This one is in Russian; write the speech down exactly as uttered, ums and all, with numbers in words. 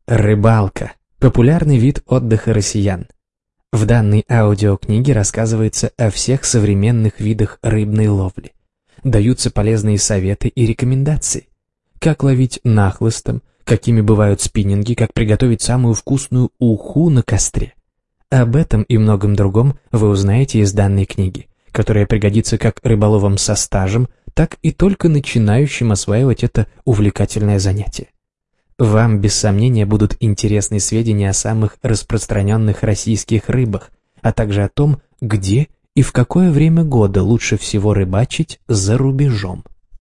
Рыбалка – популярный вид отдыха россиян. В данной аудиокниге рассказывается о всех современных видах рыбной ловли. Даются полезные советы и рекомендации. Как ловить нахлыстом, какими бывают спиннинги, как приготовить самую вкусную уху на костре. Об этом и многом другом вы узнаете из данной книги, которая пригодится как рыболовам со стажем, так и только начинающим осваивать это увлекательное занятие. Вам, без сомнения, будут интересны сведения о самых распространенных российских рыбах, а также о том, где и в какое время года лучше всего рыбачить за рубежом.